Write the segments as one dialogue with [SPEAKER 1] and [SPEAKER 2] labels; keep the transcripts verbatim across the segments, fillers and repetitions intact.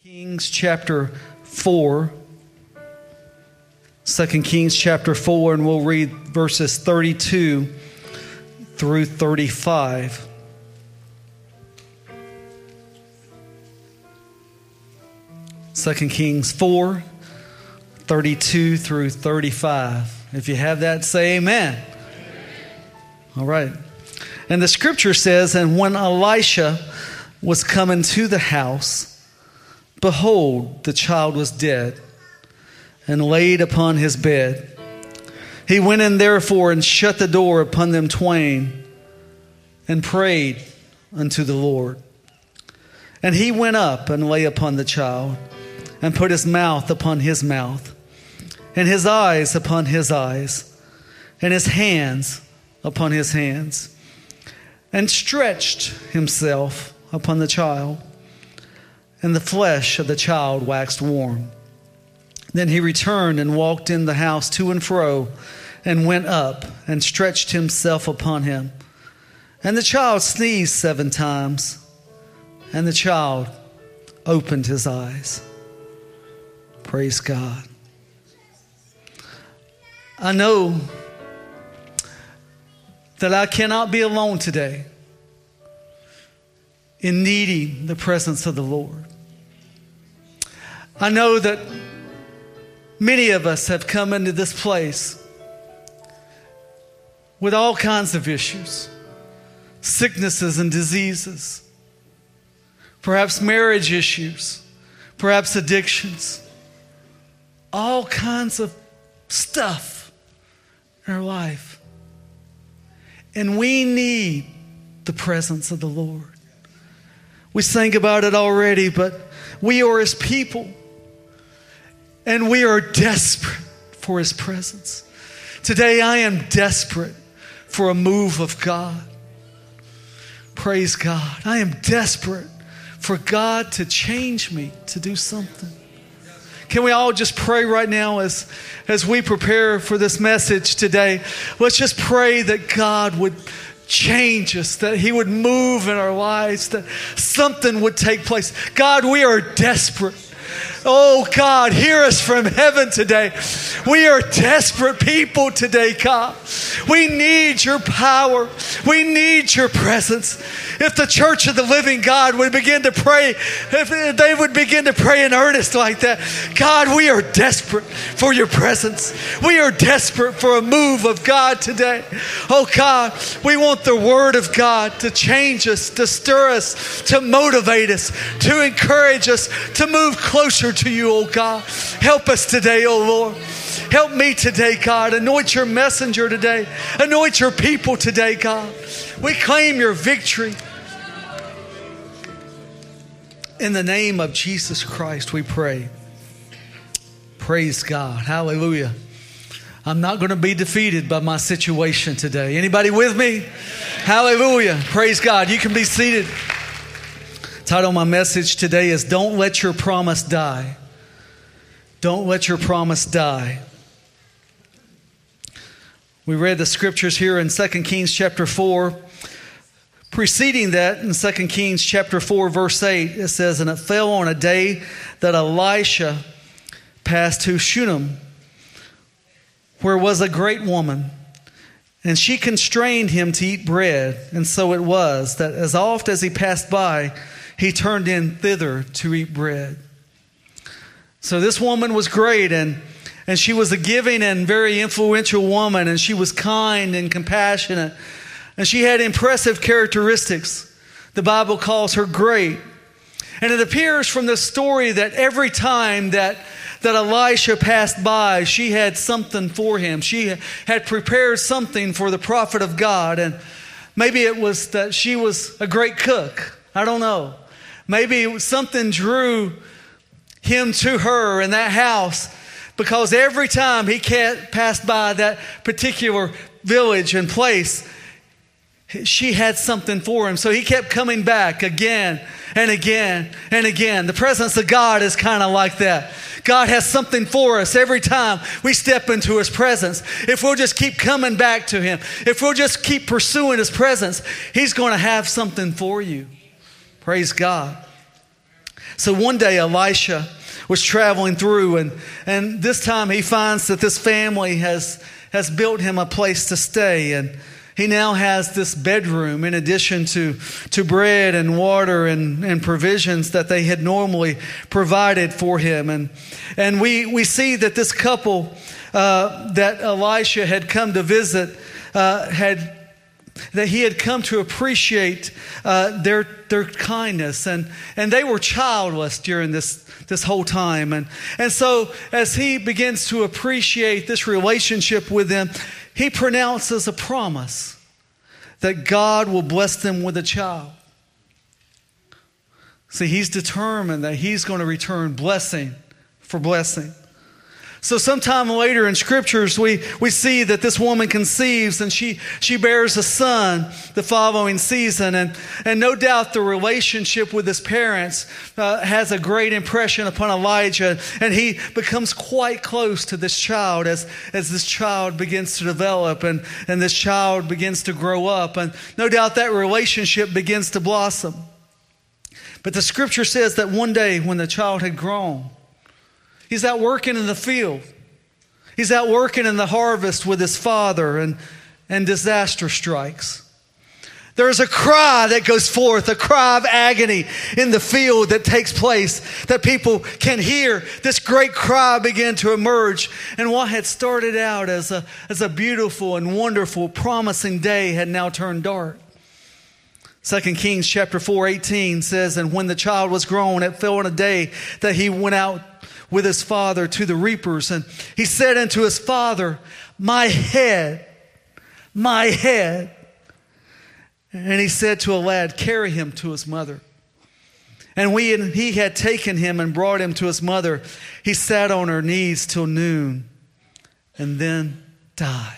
[SPEAKER 1] Kings chapter four. Second Kings chapter four, and we'll read verses thirty-two through thirty-five. Second Kings four, thirty-two through thirty-five. If you have that, say amen. Amen. All right. And the scripture says, and when Elisha was coming to the house, behold, the child was dead and laid upon his bed. He went in therefore and shut the door upon them twain and prayed unto the Lord. And he went up and lay upon the child and put his mouth upon his mouth and his eyes upon his eyes and his hands upon his hands, and stretched himself upon the child, and the flesh of the child waxed warm. Then he returned and walked in the house to and fro, and went up and stretched himself upon him. And the child sneezed seven times, and the child opened his eyes. Praise God. I know that I cannot be alone today in needing the presence of the Lord. I know that many of us have come into this place with all kinds of issues, sicknesses and diseases, perhaps marriage issues, perhaps addictions, all kinds of stuff in our life. And we need the presence of the Lord. We sang about it already, but we are His people. And we are desperate for His presence. Today I am desperate for a move of God. Praise God. I am desperate for God to change me, to do something. Can we all just pray right now as, as we prepare for this message today? Let's just pray that God would change us, that He would move in our lives, that something would take place. God, we are desperate. Oh God, hear us from heaven today. We are desperate people today, God. We need your power. We need your presence. If the church of the living God would begin to pray, if they would begin to pray in earnest like that, God, we are desperate for your presence. We are desperate for a move of God today. Oh God, we want the word of God to change us, to stir us, to motivate us, to encourage us, to move closer to you, oh God. Help us today, oh Lord. Help me today, God. Anoint your messenger today. Anoint your people today, God. We claim your victory. In the name of Jesus Christ, we pray. Praise God. Hallelujah. I'm not going to be defeated by my situation today. Anybody with me? Hallelujah. Praise God. You can be seated. The title of my message today is Don't Let Your Promise Die. Don't let your promise die. We read the scriptures here in Second Kings chapter four. Preceding that, in Second Kings chapter four, verse eight, it says, And it fell on a day that Elisha passed to Shunem, where was a great woman, and she constrained him to eat bread. And so it was that as oft as he passed by, he turned in thither to eat bread. So this woman was great, and, and she was a giving and very influential woman, and she was kind and compassionate. And she had impressive characteristics. The Bible calls her great. And it appears from this story that every time that, that Elisha passed by, she had something for him. She had prepared something for the prophet of God. And maybe it was that she was a great cook. I don't know. Maybe it was something drew him to her in that house, because every time he passed by that particular village and place, she had something for him. So he kept coming back again and again and again. The presence of God is kind of like that. God has something for us every time we step into His presence. If we'll just keep coming back to Him, if we'll just keep pursuing His presence, He's going to have something for you. Praise God. So one day Elisha was traveling through, and, and this time he finds that this family has, has built him a place to stay. And he now has this bedroom in addition to, to bread and water and, and provisions that they had normally provided for him. And, and we, we see that this couple uh, that Elisha had come to visit uh, had that he had come to appreciate uh, their their kindness, and and they were childless during this this whole time, and and so as he begins to appreciate this relationship with them, he pronounces a promise that God will bless them with a child. See, he's determined that he's going to return blessing for blessing. So sometime later in scriptures, we, we see that this woman conceives and she, she bears a son the following season. And, and no doubt the relationship with his parents uh, has a great impression upon Elijah. And he becomes quite close to this child as, as this child begins to develop and, and this child begins to grow up. And no doubt that relationship begins to blossom. But the scripture says that one day when the child had grown, he's out working in the field. He's out working in the harvest with his father, and, and disaster strikes. There's a cry that goes forth, a cry of agony in the field that takes place, that people can hear. This great cry begin to emerge. And what had started out as a, as a beautiful and wonderful, promising day had now turned dark. Second Kings chapter four eighteen says, and when the child was grown, it fell on a day that he went out with his father to the reapers. And he said unto his father, my head, my head. And he said to a lad, carry him to his mother. And we, he had taken him and brought him to his mother. He sat on her knees till noon and then died.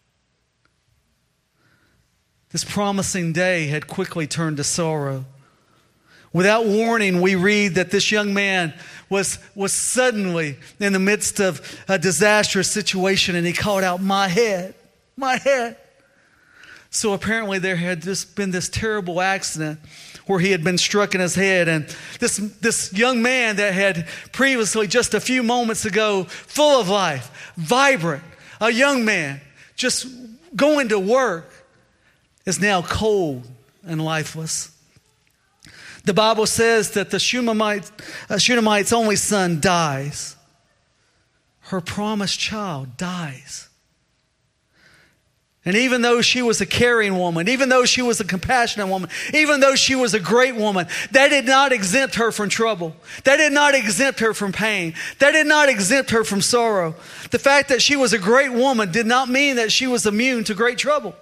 [SPEAKER 1] This promising day had quickly turned to sorrow. Without warning, we read that this young man was, was suddenly in the midst of a disastrous situation, and he called out, my head, my head. So apparently there had just been this terrible accident where he had been struck in his head, and this, this young man that had previously, just a few moments ago, full of life, vibrant, a young man, just going to work, is now cold and lifeless. The Bible says that the Shunammite, uh, Shunammite's only son dies. Her promised child dies. And even though she was a caring woman, even though she was a compassionate woman, even though she was a great woman, that did not exempt her from trouble. That did not exempt her from pain. That did not exempt her from sorrow. The fact that she was a great woman did not mean that she was immune to great trouble.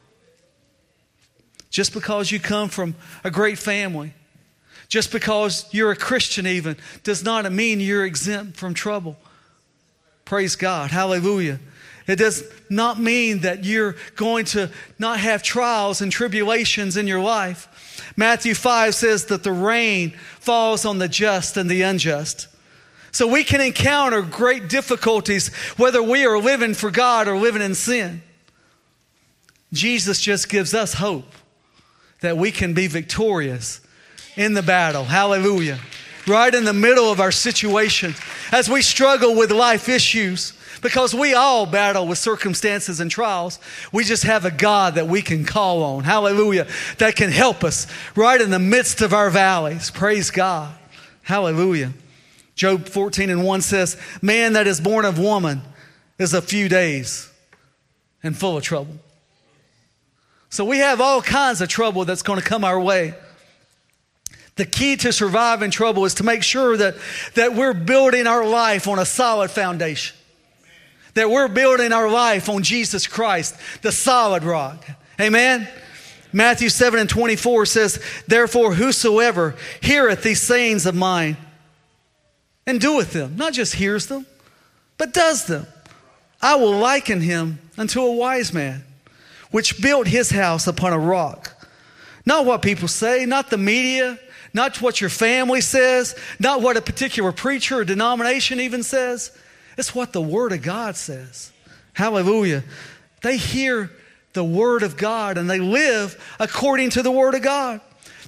[SPEAKER 1] Just because you come from a great family, just because you're a Christian even, does not mean you're exempt from trouble. Praise God. Hallelujah. It does not mean that you're going to not have trials and tribulations in your life. Matthew five says that the rain falls on the just and the unjust. So we can encounter great difficulties whether we are living for God or living in sin. Jesus just gives us hope that we can be victorious in the battle. Hallelujah. Right in the middle of our situation, as we struggle with life issues, because we all battle with circumstances and trials, we just have a God that we can call on. Hallelujah. That can help us right in the midst of our valleys. Praise God. Hallelujah. Job fourteen and one says, man that is born of woman is a few days and full of trouble. So we have all kinds of trouble that's going to come our way. The key to surviving trouble is to make sure that, that we're building our life on a solid foundation. That we're building our life on Jesus Christ, the solid rock. Amen? Matthew seven and twenty-four says, therefore whosoever heareth these sayings of mine and doeth them, not just hears them, but does them, I will liken him unto a wise man, which built his house upon a rock. Not what people say, not the media, not what your family says, not what a particular preacher or denomination even says. It's what the Word of God says. Hallelujah. They hear the Word of God and they live according to the Word of God.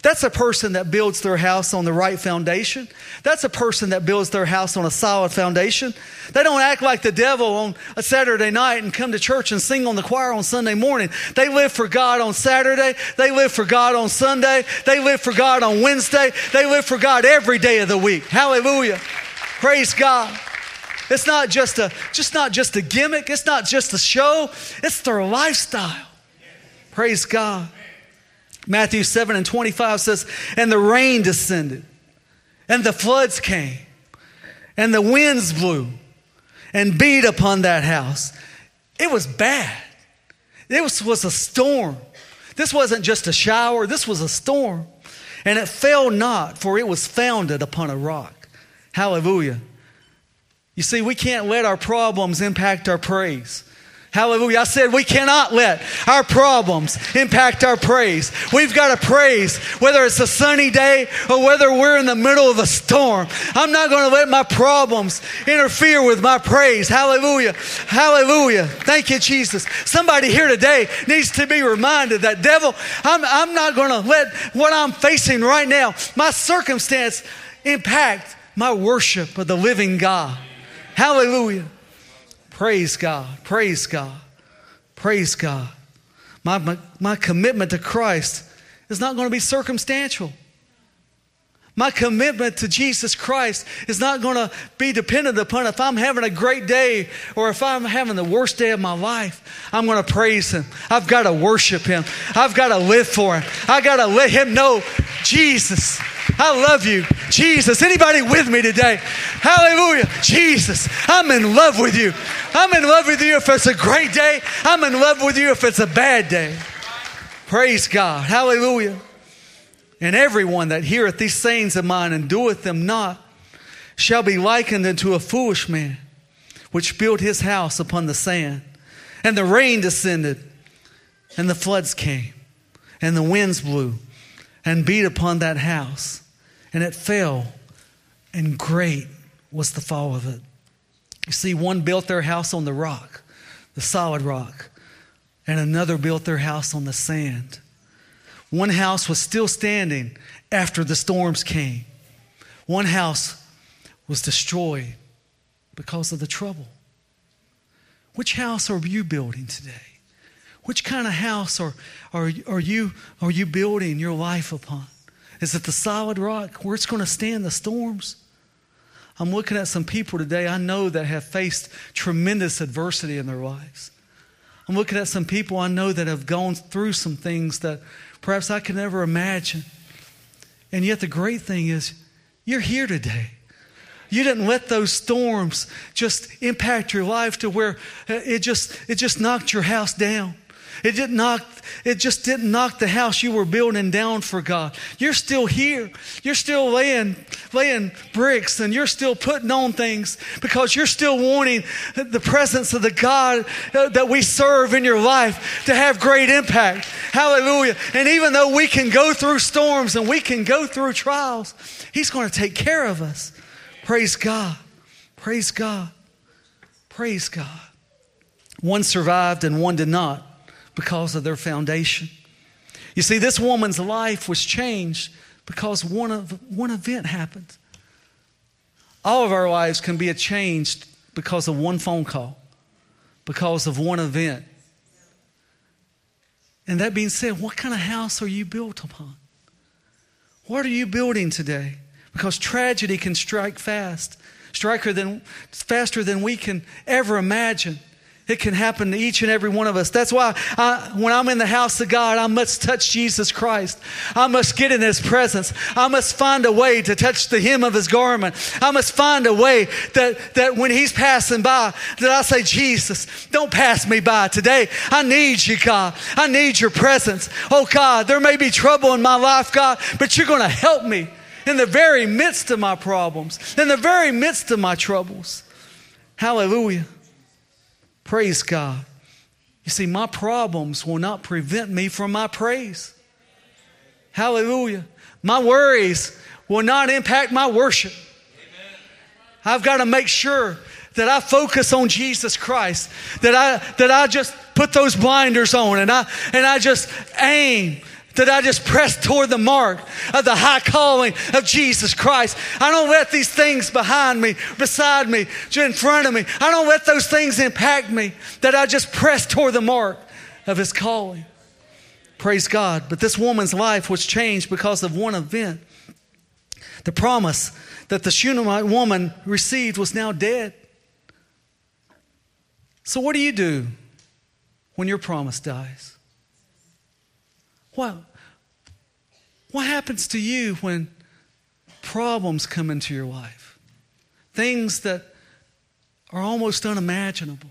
[SPEAKER 1] That's a person that builds their house on the right foundation. That's a person that builds their house on a solid foundation. They don't act like the devil on a Saturday night and come to church and sing on the choir on Sunday morning. They live for God on Saturday. They live for God on Sunday. They live for God on Wednesday. They live for God every day of the week. Hallelujah. Praise God. It's not just a, just not just a gimmick. It's not just a show. It's their lifestyle. Praise God. Matthew seven and twenty-five says, and the rain descended, and the floods came, and the winds blew, and beat upon that house. It was bad. It was, was a storm. This wasn't just a shower. This was a storm. And it fell not, for it was founded upon a rock. Hallelujah. You see, we can't let our problems impact our praise. Hallelujah. I said we cannot let our problems impact our praise. We've got to praise whether it's a sunny day or whether we're in the middle of a storm. I'm not going to let my problems interfere with my praise. Hallelujah. Hallelujah. Thank you, Jesus. Somebody here today needs to be reminded that, devil, I'm, I'm not going to let what I'm facing right now, my circumstance, impact my worship of the living God. Hallelujah. Praise God. Praise God. Praise God. My, my, my commitment to Christ is not going to be circumstantial. My commitment to Jesus Christ is not going to be dependent upon if I'm having a great day or if I'm having the worst day of my life. I'm going to praise Him. I've got to worship Him. I've got to live for Him. I've got to let Him know, Jesus, I love you. Jesus, anybody with me today? Hallelujah. Jesus, I'm in love with you. I'm in love with you if it's a great day. I'm in love with you if it's a bad day. Praise God. Hallelujah. And everyone that heareth these sayings of mine and doeth them not shall be likened unto a foolish man, which built his house upon the sand. And the rain descended, and the floods came, and the winds blew, and beat upon that house. And it fell, and great was the fall of it. You see, one built their house on the rock, the solid rock, and another built their house on the sand. One house was still standing after the storms came. One house was destroyed because of the trouble. Which house are you building today? Which kind of house are, are, are, you, are you building your life upon? Is it the solid rock where it's going to stand the storms? I'm looking at some people today I know that have faced tremendous adversity in their lives. I'm looking at some people I know that have gone through some things that perhaps I could never imagine. And yet the great thing is, you're here today. You didn't let those storms just impact your life to where it just it just knocked your house down. It didn't knock, it just didn't knock the house you were building down for God. You're still here. You're still laying, laying bricks, and you're still putting on things because you're still wanting the presence of the God that we serve in your life to have great impact. Hallelujah. And even though we can go through storms and we can go through trials, He's going to take care of us. Praise God. Praise God. Praise God. One survived and one did not, because of their foundation. You see, this woman's life was changed because one of one event happened. All of our lives can be changed because of one phone call, because of one event. And that being said, what kind of house are you built upon? What are you building today? Because tragedy can strike fast, strike than, faster than we can ever imagine. It can happen to each and every one of us. That's why I, when I'm in the house of God, I must touch Jesus Christ. I must get in His presence. I must find a way to touch the hem of His garment. I must find a way that, that when He's passing by, that I say, Jesus, don't pass me by today. I need you, God. I need your presence. Oh, God, there may be trouble in my life, God, but you're going to help me in the very midst of my problems, in the very midst of my troubles. Hallelujah. Praise God. You see, my problems will not prevent me from my praise. Hallelujah. My worries will not impact my worship. I've got to make sure that I focus on Jesus Christ, that I that I just put those blinders on and I and I just aim that I just press toward the mark of the high calling of Jesus Christ. I don't let these things behind me, beside me, in front of me. I don't let those things impact me, that I just press toward the mark of His calling. Praise God. But this woman's life was changed because of one event. The promise that the Shunammite woman received was now dead. So what do you do when your promise dies? What, what happens to you when problems come into your life? Things that are almost unimaginable.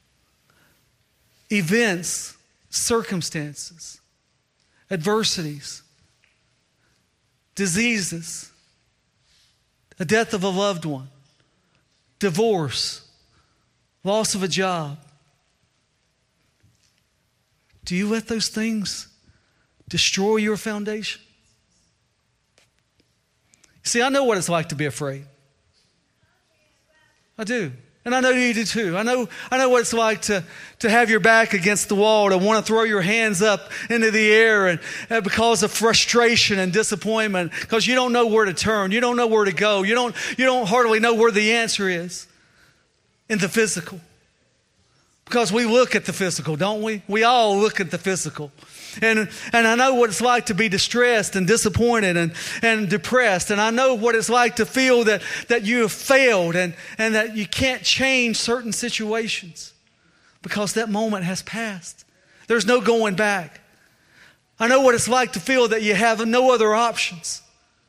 [SPEAKER 1] Events, circumstances, adversities, diseases, a death of a loved one, divorce, loss of a job. Do you let those things destroy your foundation? See, I know what it's like to be afraid. I do. And I know you do too. I know, I know what it's like to, to have your back against the wall, to want to throw your hands up into the air and, and because of frustration and disappointment, because you don't know where to turn. You don't know where to go. You don't, you don't hardly know where the answer is in the physical. Because we look at the physical, don't we? We all look at the physical. And and I know what it's like to be distressed and disappointed and, and depressed. And I know what it's like to feel that, that you have failed and, and that you can't change certain situations because that moment has passed. There's no going back. I know what it's like to feel that you have no other options.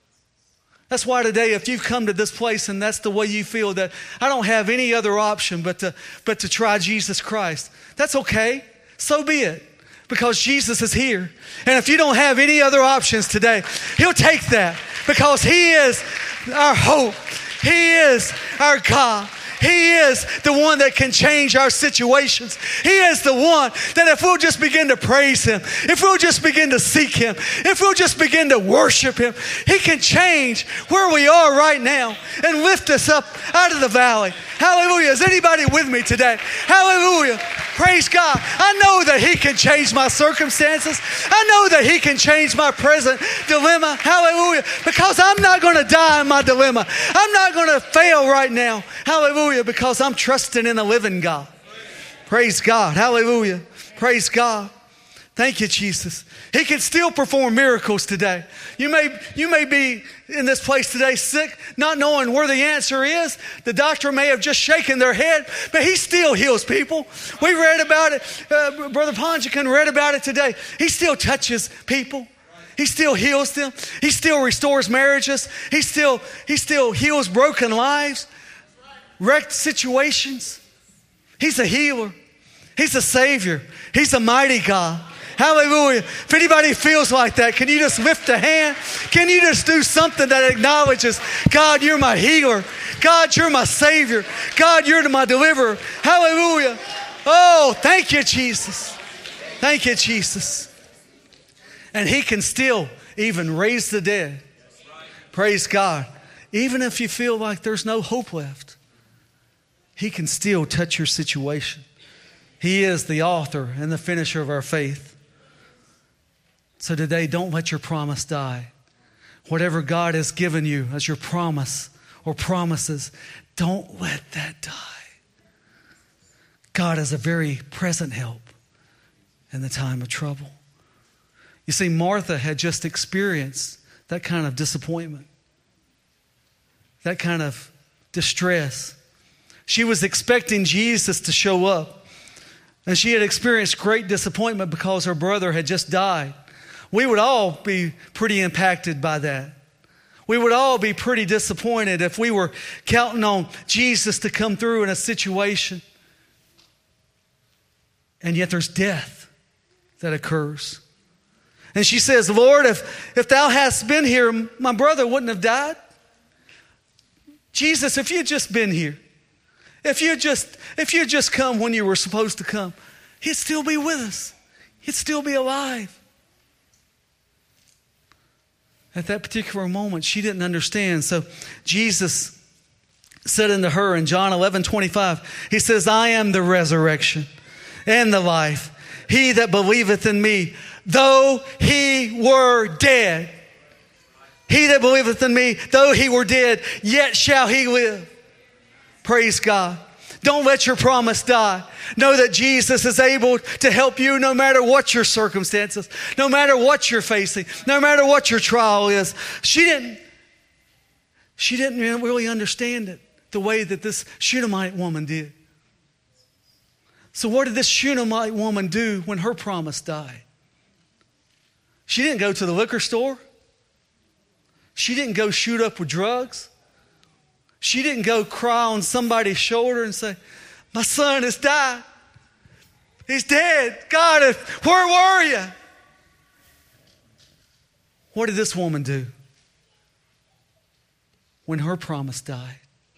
[SPEAKER 1] That's why today, if you've come to this place and that's the way you feel, that I don't have any other option but to, but to try Jesus Christ, that's okay. So be it. Because Jesus is here. And if you don't have any other options today, He'll take that. Because He is our hope. He is our God. He is the one that can change our situations. He is the one that if we'll just begin to praise Him, if we'll just begin to seek Him, if we'll just begin to worship Him, He can change where we are right now and lift us up out of the valley. Hallelujah. Is anybody with me today? Hallelujah. Praise God. I know that He can change my circumstances. I know that He can change my present dilemma. Hallelujah. Because I'm not going to die in my dilemma. I'm not going to fail right now. Hallelujah. Because I'm trusting in a living God. Praise God. Hallelujah. Praise God. Thank you, Jesus. He can still perform miracles today. You may, you may be in this place today sick, not knowing where the answer is. The doctor may have just shaken their head, but He still heals people. We read about it. Uh, Brother Ponjican read about it today. He still touches people. He still heals them. He still restores marriages. He still, he still heals broken lives, wrecked situations. He's a healer. He's a Savior. He's a mighty God. Hallelujah. If anybody feels like that, can you just lift a hand? Can you just do something that acknowledges, God, You're my healer. God, You're my Savior. God, You're my deliverer. Hallelujah. Oh, thank you, Jesus. Thank you, Jesus. And He can still even raise the dead. Praise God. Even if you feel like there's no hope left, He can still touch your situation. He is the author and the finisher of our faith. So today, don't let your promise die. Whatever God has given you as your promise or promises, don't let that die. God is a very present help in the time of trouble. You see, Martha had just experienced that kind of disappointment, that kind of distress. She was expecting Jesus to show up, and she had experienced great disappointment because her brother had just died. We would all be pretty impacted by that. We would all be pretty disappointed if we were counting on Jesus to come through in a situation, and yet there's death that occurs. And she says, Lord, if, if Thou hadst been here, my brother wouldn't have died. Jesus, if you'd just been here, if you just if you just come when you were supposed to come, He'd still be with us. He'd still be alive. At that particular moment, she didn't understand. So Jesus said unto her in John eleven twenty-five, He says, I am the resurrection and the life. He that believeth in me, though he were dead. He that believeth in me, though he were dead, yet shall he live. Praise God. Don't let your promise die. Know that Jesus is able to help you no matter what your circumstances, no matter what you're facing, no matter what your trial is. She didn't, she didn't really understand it the way that this Shunammite woman did. So what did this Shunammite woman do when her promise died? She didn't go to the liquor store. She didn't go shoot up with drugs. She didn't go cry on somebody's shoulder and say, my son has died. He's dead. God, where were you? What did this woman do when her promise died?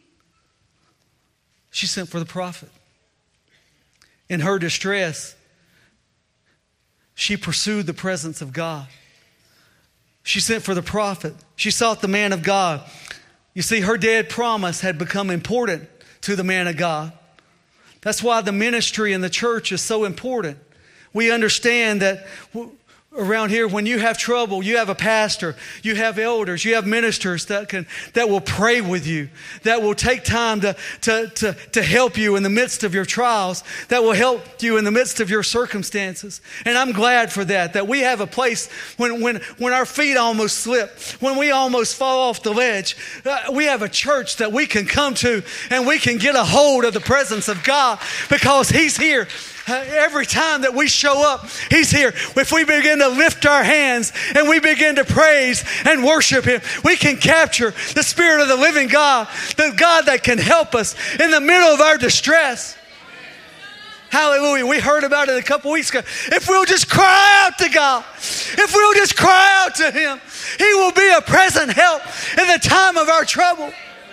[SPEAKER 1] She sent for the prophet. In her distress, she pursued the presence of God. She sent for the prophet. She sought the man of God. You see, her dead promise had become important to the man of God. That's why the ministry in the church is so important. We understand that around here, when you have trouble, you have a pastor, you have elders, you have ministers that can that will pray with you, that will take time to, to, to, to help you in the midst of your trials, that will help you in the midst of your circumstances. And I'm glad for that, that we have a place when, when, when our feet almost slip, when we almost fall off the ledge, uh, we have a church that we can come to and we can get a hold of the presence of God because He's here. Uh, every time that we show up, He's here. If we begin to lift our hands and we begin to praise and worship Him, we can capture the Spirit of the living God, the God that can help us in the middle of our distress. Hallelujah. We heard about it a couple weeks ago. If we'll just cry out to God, if we'll just cry out to Him, He will be a present help in the time of our trouble.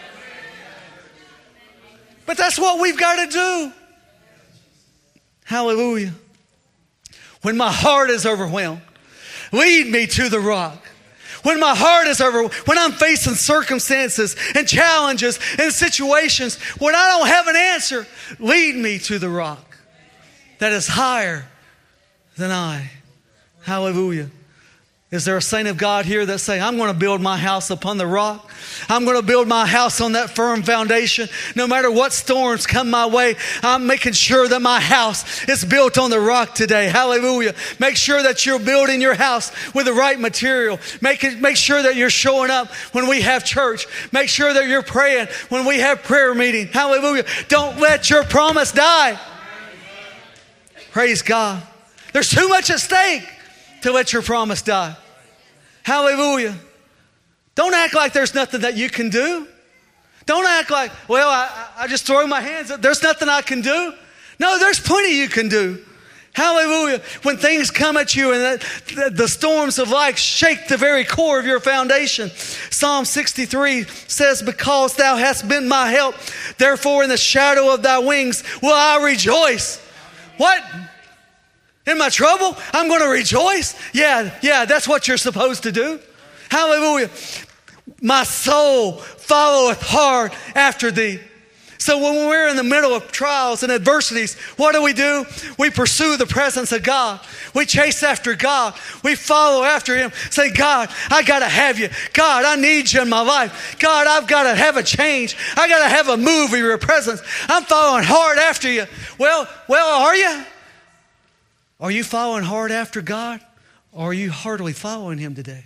[SPEAKER 1] But that's what we've got to do. Hallelujah. When my heart is overwhelmed, lead me to the rock. When my heart is overwhelmed, when I'm facing circumstances and challenges and situations, when I don't have an answer, lead me to the rock that is higher than I. Hallelujah. Is there a saint of God here that say, I'm going to build my house upon the rock. I'm going to build my house on that firm foundation. No matter what storms come my way, I'm making sure that my house is built on the rock today. Hallelujah. Make sure that you're building your house with the right material. Make it, make sure that you're showing up when we have church. Make sure that you're praying when we have prayer meeting. Hallelujah. Don't let your promise die. Praise God. There's too much at stake to let your promise die. Hallelujah. Don't act like there's nothing that you can do. Don't act like, well, I, I just throw my hands up. There's nothing I can do. No, there's plenty you can do. Hallelujah. When things come at you and the, the storms of life shake the very core of your foundation. Psalm sixty-three says, because thou hast been my help, therefore in the shadow of thy wings will I rejoice. What? In my trouble, I'm going to rejoice. Yeah, yeah, that's what you're supposed to do. Hallelujah. My soul followeth hard after thee. So when we're in the middle of trials and adversities, what do we do? We pursue the presence of God. We chase after God. We follow after Him. Say, God, I got to have you. God, I need you in my life. God, I've got to have a change. I got to have a move of your presence. I'm following hard after you. Well, well, are you? Are you following hard after God, or are you hardly following Him today?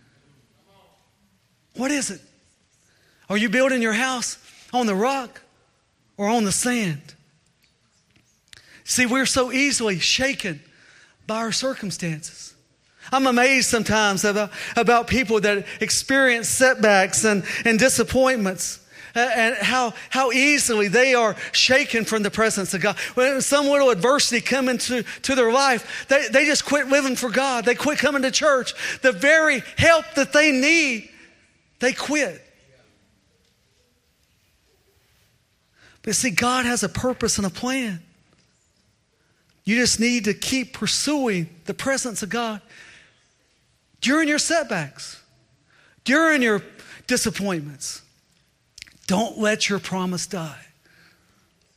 [SPEAKER 1] What is it? Are you building your house on the rock or on the sand? See, we're so easily shaken by our circumstances. I'm amazed sometimes about, about people that experience setbacks and, and disappointments. And how, how easily they are shaken from the presence of God. When some little adversity come into to their life, they, they just quit living for God. They quit coming to church. The very help that they need, they quit. But see, God has a purpose and a plan. You just need to keep pursuing the presence of God during your setbacks, during your disappointments. Don't let your promise die.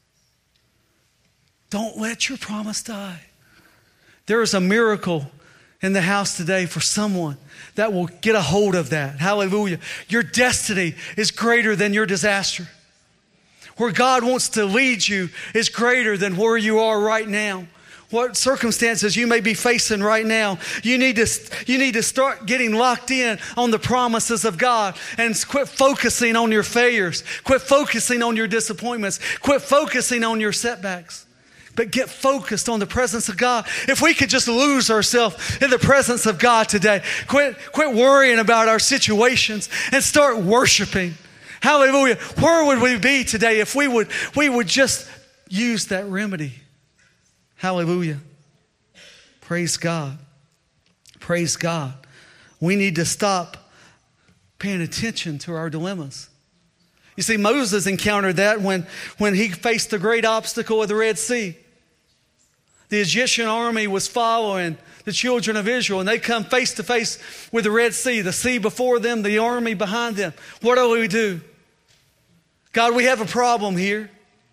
[SPEAKER 1] Don't let your promise die. There is a miracle in the house today for someone that will get a hold of that. Hallelujah. Your destiny is greater than your disaster. Where God wants to lead you is greater than where you are right now. What circumstances you may be facing right now, you need to, you need to start getting locked in on the promises of God and quit focusing on your failures. Quit focusing on your disappointments. Quit focusing on your setbacks. But get focused on the presence of God. If we could just lose ourselves in the presence of God today, quit, quit worrying about our situations and start worshiping. Hallelujah. Where would we be today if we would, we would just use that remedy? Hallelujah. Praise God. Praise God. We need to stop paying attention to our dilemmas. You see, Moses encountered that when, when he faced the great obstacle of the Red Sea. The Egyptian army was following the children of Israel, and they come face to face with the Red Sea, the sea before them, the army behind them. What do we do? God, we have a problem here.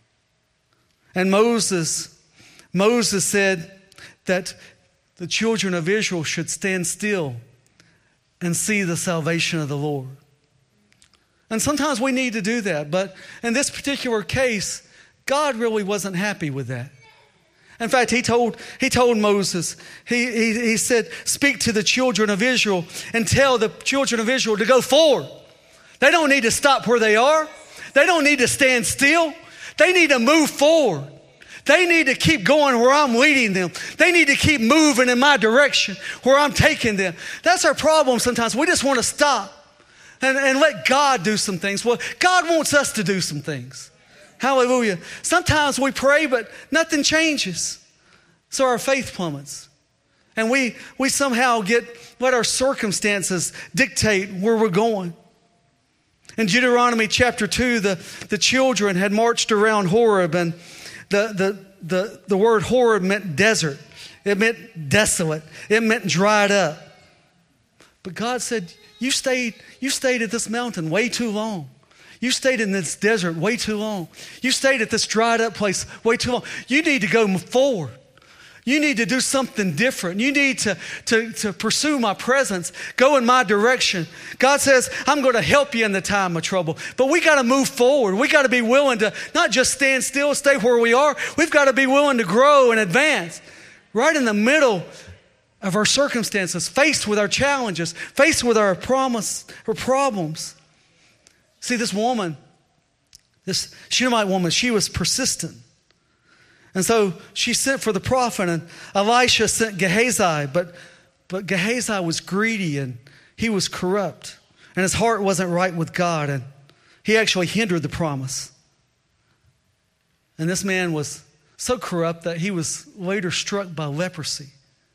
[SPEAKER 1] And Moses Moses said that the children of Israel should stand still and see the salvation of the Lord. And sometimes we need to do that. But in this particular case, God really wasn't happy with that. In fact, he told, he told Moses, he, he, he said, speak to the children of Israel and tell the children of Israel to go forward. They don't need to stop where they are. They don't need to stand still. They need to move forward. They need to keep going where I'm leading them. They need to keep moving in my direction where I'm taking them. That's our problem sometimes. We just want to stop and, and let God do some things. Well, God wants us to do some things. Hallelujah. Sometimes we pray, but nothing changes. So our faith plummets. And we, we somehow get, let our circumstances dictate where we're going. In Deuteronomy chapter two, the, the children had marched around Horeb, and The, the, the, the word Horeb meant desert. It meant desolate. It meant dried up. But God said, you stayed, you stayed at this mountain way too long. You stayed in this desert way too long. You stayed at this dried up place way too long. You need to go forward. You need to do something different. You need to, to, to pursue my presence. Go in my direction. God says, I'm going to help you in the time of trouble. But we got to move forward. We got to be willing to not just stand still, stay where we are. We've got to be willing to grow and advance. Right in the middle of our circumstances, faced with our challenges, faced with our promise or problems. See, this woman, this Shunammite woman, she was persistent. And so she sent for the prophet, and Elisha sent Gehazi, but, but Gehazi was greedy and he was corrupt, and his heart wasn't right with God, and he actually hindered the promise. And this man was so corrupt that he was later struck by leprosy.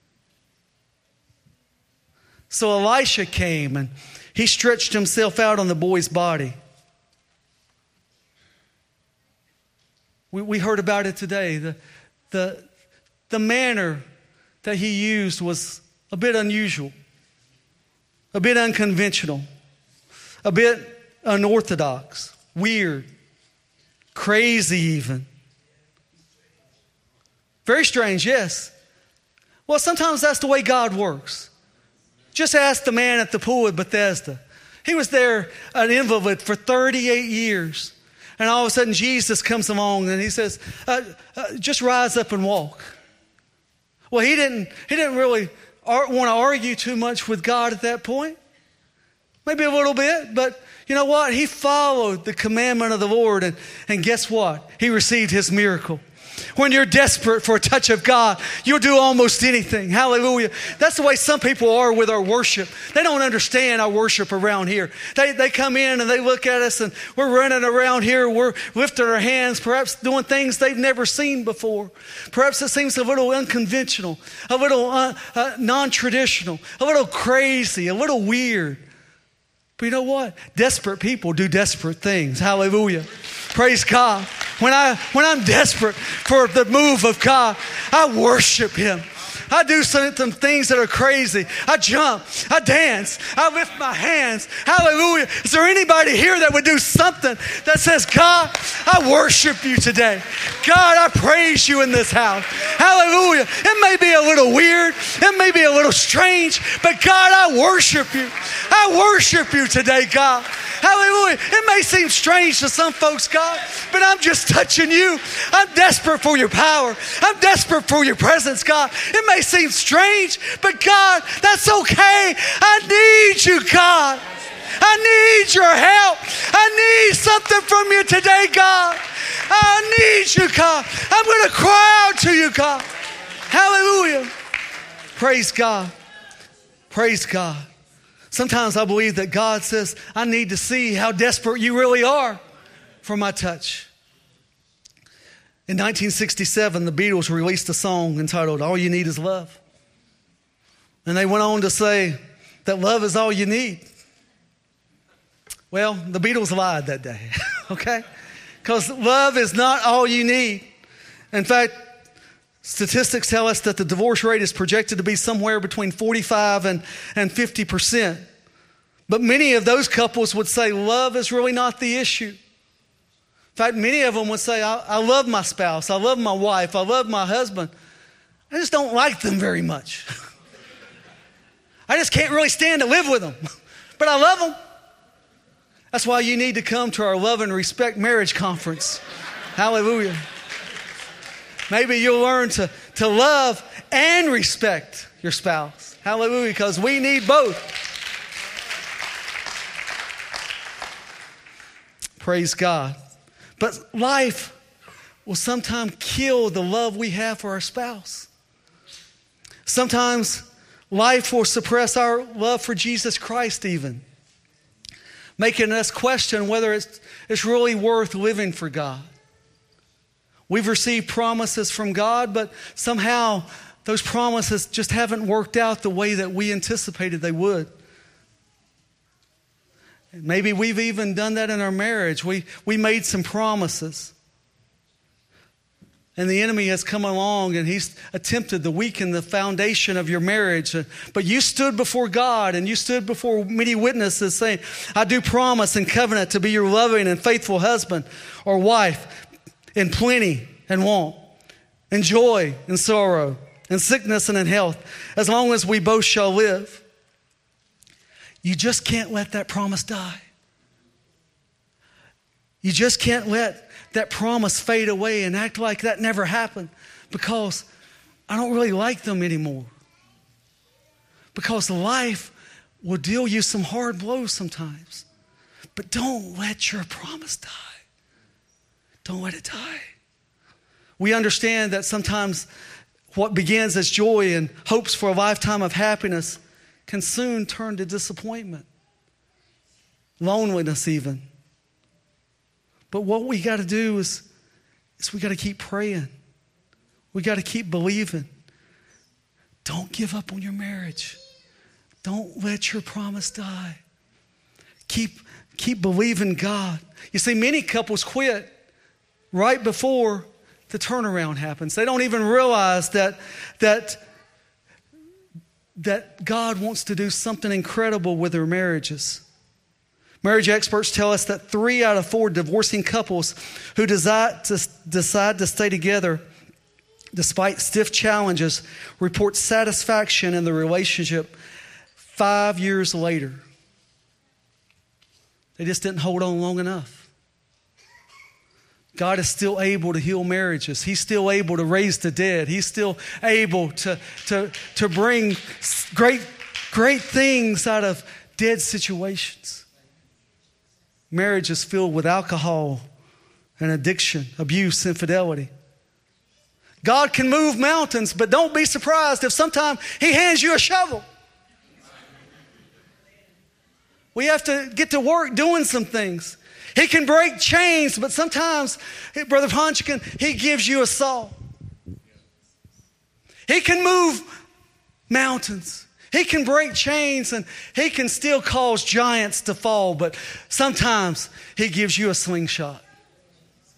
[SPEAKER 1] So Elisha came and he stretched himself out on the boy's body. We, we heard about it today. The, the, the manner that he used was a bit unusual, a bit unconventional, a bit unorthodox, weird, crazy even. Very strange, yes. Well, sometimes that's the way God works. Just ask the man at the pool at Bethesda. He was there, an invalid, for thirty-eight years. And all of a sudden, Jesus comes along and he says, uh, uh, just rise up and walk. Well, he didn't, he didn't really ar- want to argue too much with God at that point. Maybe a little bit, but you know what? He followed the commandment of the Lord, and, and guess what? He received his miracle. When you're desperate for a touch of God, you'll do almost anything. Hallelujah. That's the way some people are with our worship. They don't understand our worship around here. They, they come in and they look at us and we're running around here. We're lifting our hands, perhaps doing things they've never seen before. Perhaps it seems a little unconventional, a little uh, uh, non-traditional, a little crazy, a little weird. But you know what? Desperate people do desperate things. Hallelujah. Praise God. When, I, when I'm desperate for the move of God, I worship him. I do some, some things that are crazy. I jump. I dance. I lift my hands. Hallelujah. Is there anybody here that would do something that says, God, I worship you today. God, I praise you in this house. Hallelujah. It may be a little weird. It may be a little strange, but God, I worship you. I worship you today, God. Hallelujah. It may seem strange to some folks, God, but I'm just touching you. I'm desperate for your power. I'm desperate for your presence, God. It may seem strange, but God, that's okay. I need you, God. I need your help. I need something from you today, God. I need you, God. I'm going to cry out to you, God. Hallelujah. Praise God. Praise God. Sometimes I believe that God says, I need to see how desperate you really are for my touch. In nineteen sixty-seven, the Beatles released a song entitled, All You Need Is Love. And they went on to say that love is all you need. Well, the Beatles lied that day, okay? Because love is not all you need. In fact, statistics tell us that the divorce rate is projected to be somewhere between forty-five and, and fifty percent. But many of those couples would say love is really not the issue. In fact, many of them would say, I, I love my spouse, I love my wife, I love my husband. I just don't like them very much. I just can't really stand to live with them, but I love them. That's why you need to come to our Love and Respect Marriage Conference. Hallelujah. Maybe you'll learn to, to love and respect your spouse. Hallelujah, because we need both. Praise God. But life will sometimes kill the love we have for our spouse. Sometimes life will suppress our love for Jesus Christ even, making us question whether it's, it's really worth living for God. We've received promises from God, but somehow those promises just haven't worked out the way that we anticipated they would. Maybe we've even done that in our marriage. We, we made some promises, and the enemy has come along and he's attempted to weaken the foundation of your marriage. But you stood before God and you stood before many witnesses saying, I do promise and covenant to be your loving and faithful husband or wife in plenty and want, in joy and sorrow, in sickness and in health, as long as we both shall live. You just can't let that promise die. You just can't let that promise fade away and act like that never happened because I don't really like them anymore. Because life will deal you some hard blows sometimes. But don't let your promise die. Don't let it die. We understand that sometimes what begins as joy and hopes for a lifetime of happiness can soon turn to disappointment, loneliness even. But what we got to do is, is we got to keep praying. We got to keep believing. Don't give up on your marriage. Don't let your promise die. Keep, keep believing God. You see, many couples quit right before the turnaround happens. They don't even realize that, that, that God wants to do something incredible with their marriages. Marriage experts tell us that three out of four divorcing couples who decide to, decide to stay together despite stiff challenges report satisfaction in the relationship five years later. They just didn't hold on long enough. God is still able to heal marriages. He's still able to raise the dead. He's still able to, to, to bring great, great things out of dead situations. Marriage is filled with alcohol and addiction, abuse, infidelity. God can move mountains, but don't be surprised if sometime He hands you a shovel. We have to get to work doing some things. He can break chains, but sometimes, Brother Ponchikin, He gives you a saw. He can move mountains. He can break chains and He can still cause giants to fall, but sometimes He gives you a slingshot.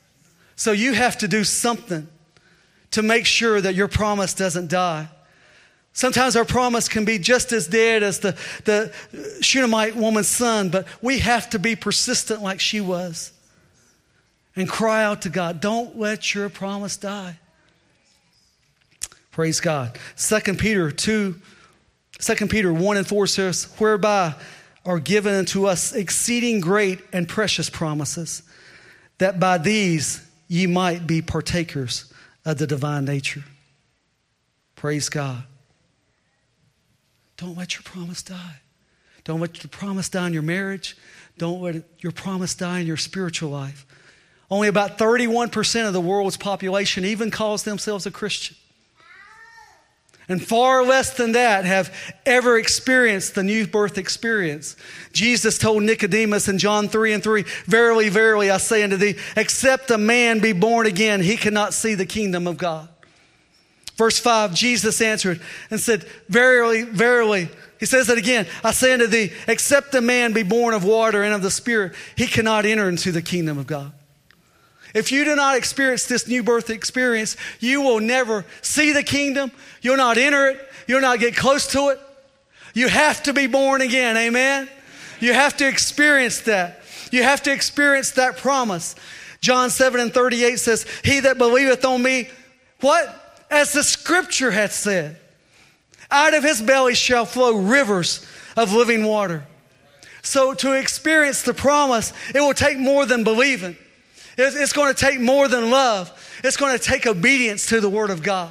[SPEAKER 1] So you have to do something to make sure that your promise doesn't die. Sometimes our promise can be just as dead as the, the Shunammite woman's son, but we have to be persistent like she was and cry out to God, don't let your promise die. Praise God. Second Peter two, Second Peter one and four says, whereby are given unto us exceeding great and precious promises, that by these ye might be partakers of the divine nature. Praise God. Don't let your promise die. Don't let your promise die in your marriage. Don't let your promise die in your spiritual life. Only about thirty-one percent of the world's population even calls themselves a Christian. And far less than that have ever experienced the new birth experience. Jesus told Nicodemus in John three and three, verily, verily, I say unto thee, except a man be born again, he cannot see the kingdom of God. Verse five, Jesus answered and said, verily, verily, he says it again, I say unto thee, except a man be born of water and of the Spirit, he cannot enter into the kingdom of God. If you do not experience this new birth experience, you will never see the kingdom. You'll not enter it. You'll not get close to it. You have to be born again. Amen. You have to experience that. You have to experience that promise. John seven and thirty-eight says, he that believeth on me, what? As the scripture hath said, out of his belly shall flow rivers of living water. So to experience the promise, it will take more than believing. It's going to take more than love. It's going to take obedience to the word of God.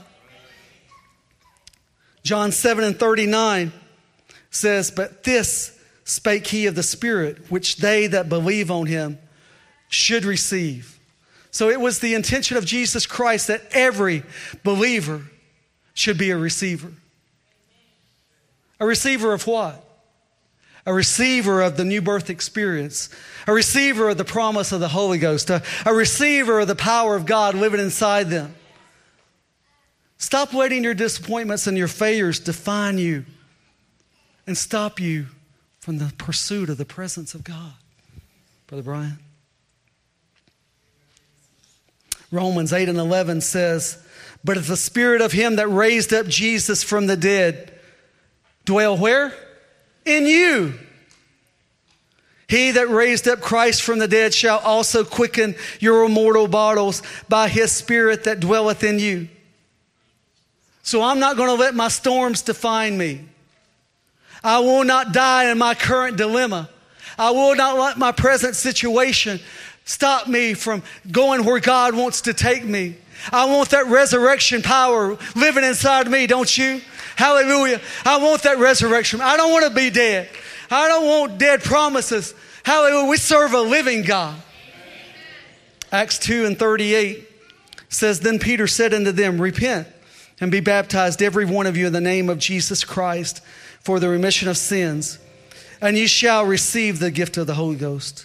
[SPEAKER 1] John seven and thirty-nine says, but this spake he of the Spirit, which they that believe on him should receive. So it was the intention of Jesus Christ that every believer should be a receiver. A receiver of what? A receiver of the new birth experience. A receiver of the promise of the Holy Ghost. A, a receiver of the power of God living inside them. Stop letting your disappointments and your failures define you and stop you from the pursuit of the presence of God. Brother Brian. Romans eight and eleven says, but if the Spirit of him that raised up Jesus from the dead dwell where? In you. He that raised up Christ from the dead shall also quicken your immortal bodies by his Spirit that dwelleth in you. So I'm not going to let my storms define me. I will not die in my current dilemma. I will not let my present situation stop me from going where God wants to take me. I want that resurrection power living inside me, don't you? Hallelujah. I want that resurrection. I don't want to be dead. I don't want dead promises. Hallelujah. We serve a living God. Acts two and thirty-eight says, then Peter said unto them, repent and be baptized every one of you in the name of Jesus Christ for the remission of sins, and ye shall receive the gift of the Holy Ghost.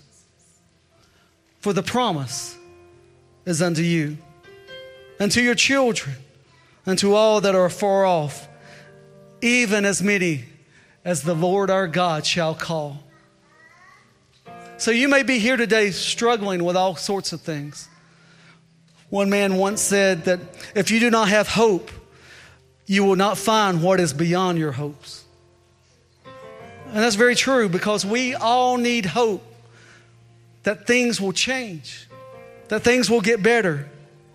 [SPEAKER 1] For the promise is unto you, and to your children, and to all that are far off, even as many as the Lord our God shall call. So you may be here today struggling with all sorts of things. One man once said that if you do not have hope, you will not find what is beyond your hopes. And that's very true, because we all need hope that things will change, that things will get better.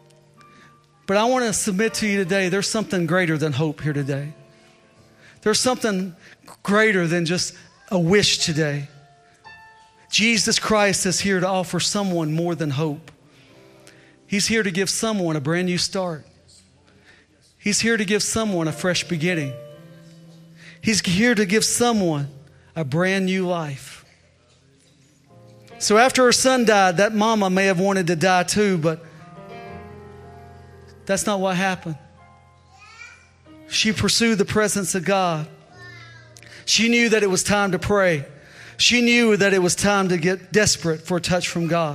[SPEAKER 1] But I want to submit to you today, there's something greater than hope here today. There's something greater than just a wish today. Jesus Christ is here to offer someone more than hope. He's here to give someone a brand new start. He's here to give someone a fresh beginning. He's here to give someone a brand new life. So after her son died, that mama may have wanted to die too, but that's not what happened. She pursued the presence of God. She knew that it was time to pray. She knew that it was time to get desperate for a touch from God.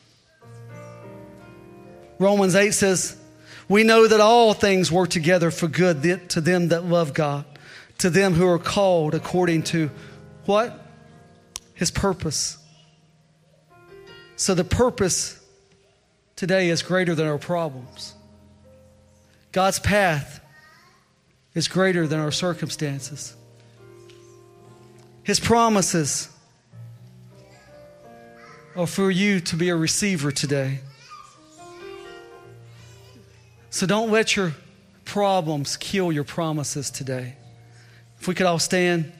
[SPEAKER 1] Romans eight says, we know that all things work together for good to them that love God, to them who are called according to what? His purpose. So the purpose today is greater than our problems. God's path is greater than our circumstances. His promises are for you to be a receiver today. So don't let your problems kill your promises today. If we could all stand.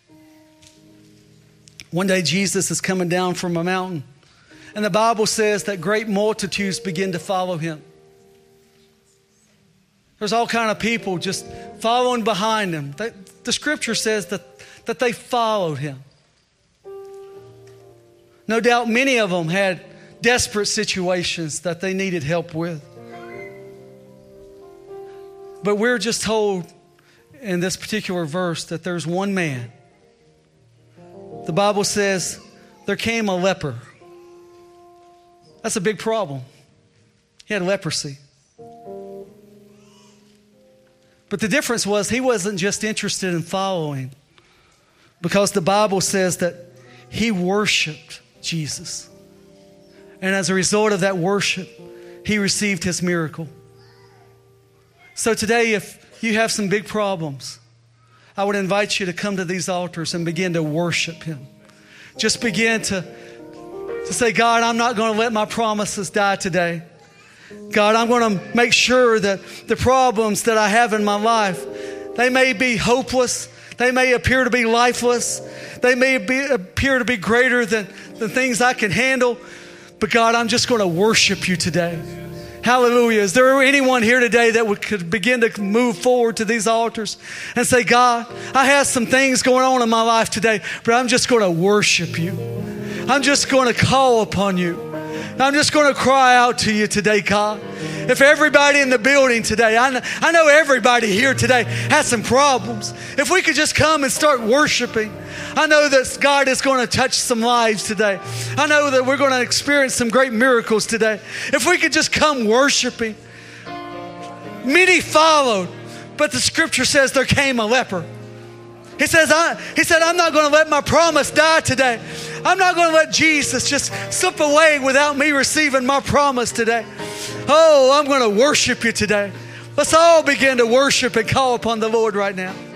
[SPEAKER 1] One day Jesus is coming down from a mountain, and the Bible says that great multitudes begin to follow him. There's all kind of people just following behind him. They, the scripture says that, that they followed him. No doubt many of them had desperate situations that they needed help with. But we're just told in this particular verse that there's one man. The Bible says there came a leper. That's a big problem. He had leprosy. But the difference was he wasn't just interested in following, because the Bible says that he worshiped Jesus. And as a result of that worship, he received his miracle. So today, if you have some big problems, I would invite you to come to these altars and begin to worship him. Just begin to, to say, God, I'm not going to let my promises die today. God, I'm going to make sure that the problems that I have in my life, they may be hopeless. They may appear to be lifeless. They may be, appear to be greater than the things I can handle. But God, I'm just going to worship you today. Hallelujah. Is there anyone here today that would, could begin to move forward to these altars and say, God, I have some things going on in my life today, but I'm just going to worship you. I'm just going to call upon you. I'm just going to cry out to you today, God. If everybody in the building today, I know, I know everybody here today has some problems. If we could just come and start worshiping, I know that God is going to touch some lives today. I know that we're going to experience some great miracles today. If we could just come worshiping. Many followed, but the scripture says there came a leper. He says, I, he said, I'm not going to let my promise die today. I'm not going to let Jesus just slip away without me receiving my promise today. Oh, I'm going to worship you today. Let's all begin to worship and call upon the Lord right now.